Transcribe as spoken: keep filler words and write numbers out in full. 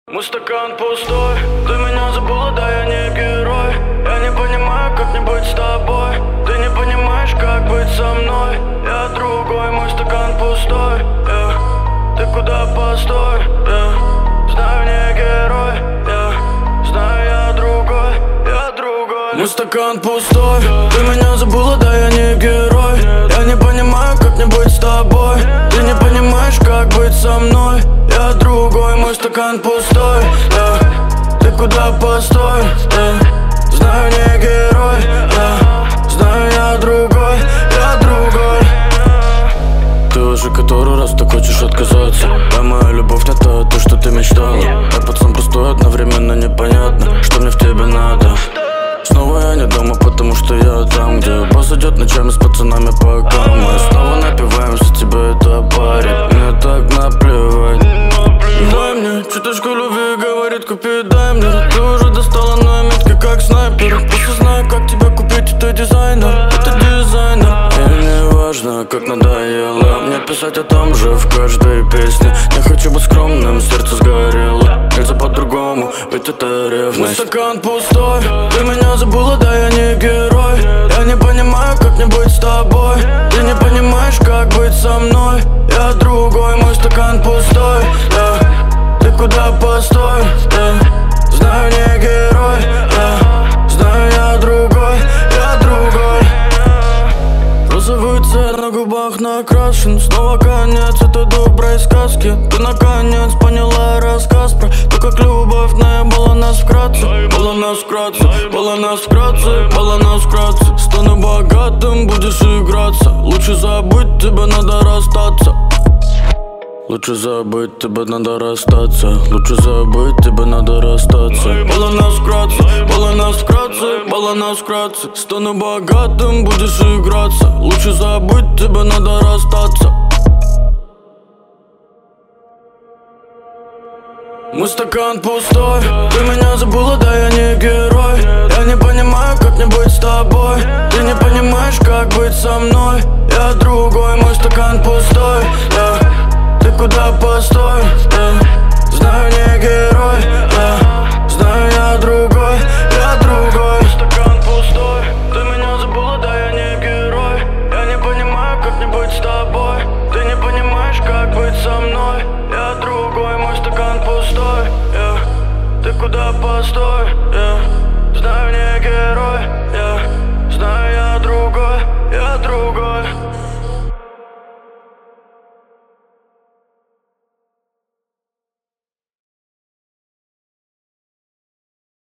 Мой стакан пустой, ты меня забыла, да я не герой. Я не понимаю, как мне быть с тобой. Ты не понимаешь, как быть со мной. Я другой, мой стакан пустой, yeah. Ты куда постой, yeah. Знаю, не герой, yeah. Знаю, я другой, я другой. Мой стакан пустой, ты меня забыла, да я не герой. Я не понимаю, как мне быть с тобой. Ты не понимаешь, как быть со мной. Я другой, мой стакан пустой, yeah. Ты куда постой, yeah. Знаю, не герой, yeah. Знаю, я другой, я другой. Ты уже который раз ты хочешь отказаться. Да, моя любовь не та, то, что ты мечтала. Я пацан простой, одновременно непонятно, что мне в тебе надо. Снова я не дома, потому что я там, где босс идет ночами с пацанами, пока мы снова напиваемся, тебе это парит. Мне так наплевать. Дай мне чуточку любви, говорит, купи, дай мне. Ты уже достала на метке, как снайпер. Просто знаю, как тебя купить, ты дизайнер, это дизайнер. И не важно, как надоело мне писать о том же в каждой песне. Не хочу быть скромным, сердце сгорело. Нельзя по-другому, ведь это ревность. Мой стакан пустой, ты меня забыла, да я не герой. Я не понимаю, как мне быть с тобой. Ты не понимаешь, как быть со мной. Я другой, мой стакан пустой, yeah. Ты куда постой, yeah. Знаю, не герой, yeah. Знаю, я другой, я другой. Розовый цвет на губах накрашен. Снова конец этой доброй сказки. Ты наконец поняла рассказ про то, как любовь наебала нас вкратце. Была нас вкратце, была нас вкратце, была нас вкратце. Стану богатым, будешь играться. Лучше забыть, тебе надо расстаться. Лучше забыть, тебе надо расстаться. Лучше забыть, тебе надо расстаться. Была нас вкратце, была нас вкратце, была нас вкратце. Стану богатым, будешь играться. Лучше забыть, тебе надо расстаться. Мой стакан пустой, ты меня забыла, да я не герой. Я не понимаю, как мне быть с тобой. Ты не понимаешь, как быть со мной. Я другой, мой стакан пустой, yeah. Ты куда постой, yeah. Знаю, не герой, yeah. Знаю, я другой, я другой. Стакан пустой, ты меня забыла, да я не герой. Я не понимаю, как мне быть с тобой. Ты не понимаешь, как быть со мной. Я другой, мой стакан пустой, yeah. Ты куда постой, yeah. Знаю, не герой.